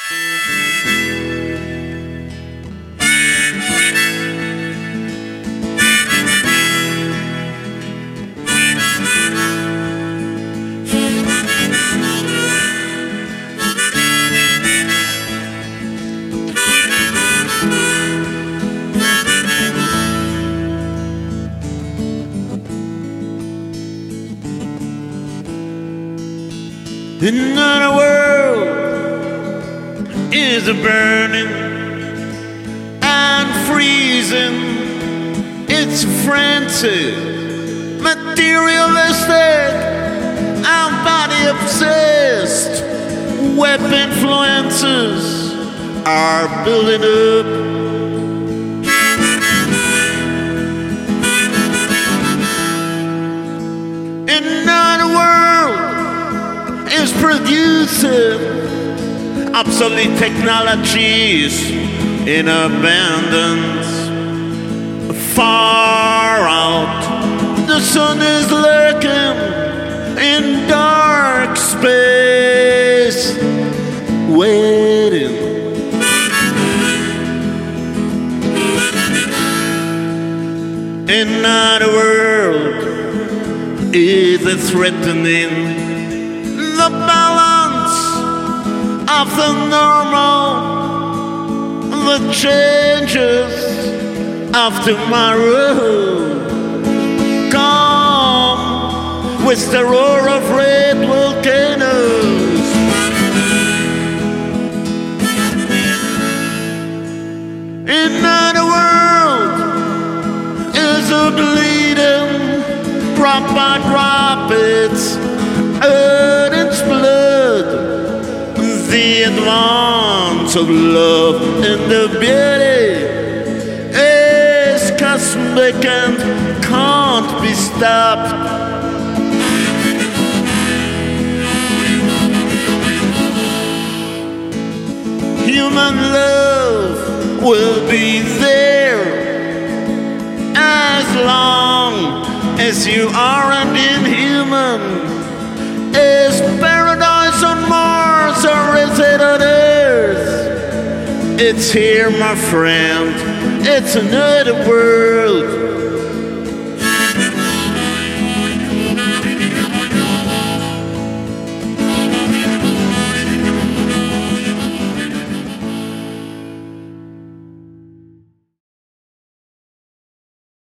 Another world is a burning and freezing. It's frenzy, materialistic, and body obsessed. Web influences are building up. Another world is producing obsolete technologies in abundance. Far out, the sun is lurking in dark space, waiting. Another world is threatening the balance of the normal, the changes of tomorrow. Come with the roar of red volcanoes. Another world is a bleeding drop by drop. It's earth, its blood, the advance of love and the beauty is cosmic and can't be stopped. Human love will be there as long as you are an inhuman. Is paradise on Mars or is it on Earth? It's here, my friend. It's another world.